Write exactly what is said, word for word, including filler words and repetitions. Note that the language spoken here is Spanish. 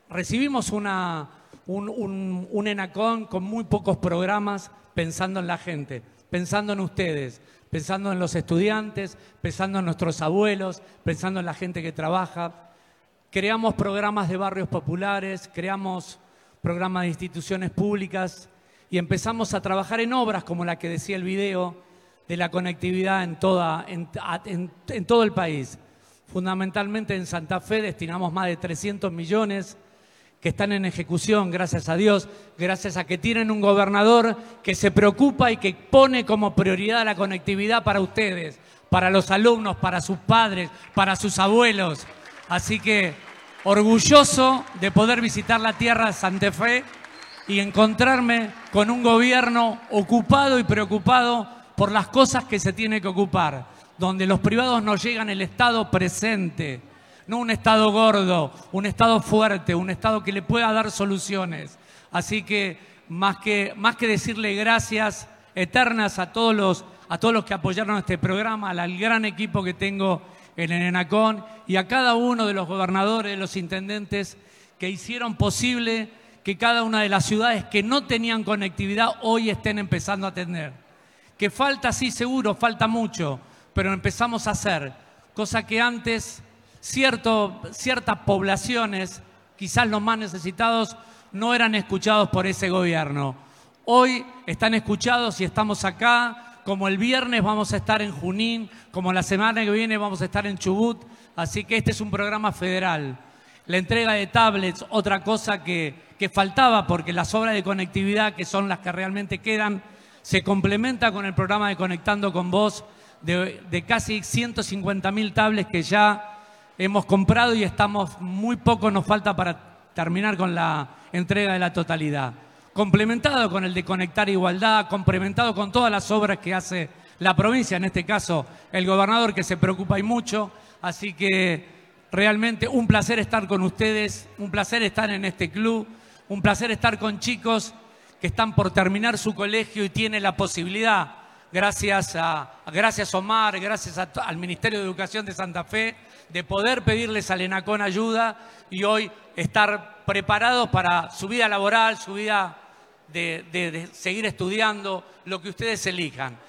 recibimos una, un, un, un ENACON con muy pocos programas pensando en la gente, pensando en ustedes, pensando en los estudiantes, pensando en nuestros abuelos, pensando en la gente que trabaja. Creamos programas de barrios populares, creamos programas de instituciones públicas y empezamos a trabajar en obras como la que decía el video de la conectividad en, toda, en, en, en todo el país. Fundamentalmente en Santa Fe destinamos más de trescientos millones que están en ejecución, gracias a Dios, gracias a que tienen un gobernador que se preocupa y que pone como prioridad la conectividad para ustedes, para los alumnos, para sus padres, para sus abuelos. Así que orgulloso de poder visitar la tierra de Santa Fe y encontrarme con un gobierno ocupado y preocupado por las cosas que se tiene que ocupar, donde los privados no llegan, el Estado presente. No un Estado gordo, un Estado fuerte, un Estado que le pueda dar soluciones. Así que más que, más que decirle gracias eternas a todos los, a todos los que apoyaron este programa, al gran equipo que tengo en el ENACON y a cada uno de los gobernadores, de los intendentes que hicieron posible que cada una de las ciudades que no tenían conectividad hoy estén empezando a tener. Que falta, sí, seguro, falta mucho, pero empezamos a hacer, cosa que antes Cierto, ciertas poblaciones, quizás los más necesitados, no eran escuchados por ese gobierno. Hoy están escuchados y estamos acá, como el viernes vamos a estar en Junín, como la semana que viene vamos a estar en Chubut, así que este es un programa federal. La entrega de tablets, otra cosa que, que faltaba, porque las obras de conectividad, que son las que realmente quedan, se complementa con el programa de Conectando con Vos, de, de casi ciento cincuenta mil tablets que ya hemos comprado y estamos, muy poco nos falta para terminar con la entrega de la totalidad. Complementado con el de Conectar Igualdad, complementado con todas las obras que hace la provincia, en este caso el gobernador que se preocupa y mucho. Así que realmente un placer estar con ustedes, un placer estar en este club, un placer estar con chicos que están por terminar su colegio y tienen la posibilidad, gracias a gracias Omar, gracias a, al Ministerio de Educación de Santa Fe, de poder pedirles al ENACON ayuda y hoy estar preparados para su vida laboral, su vida de, de, de seguir estudiando, lo que ustedes elijan.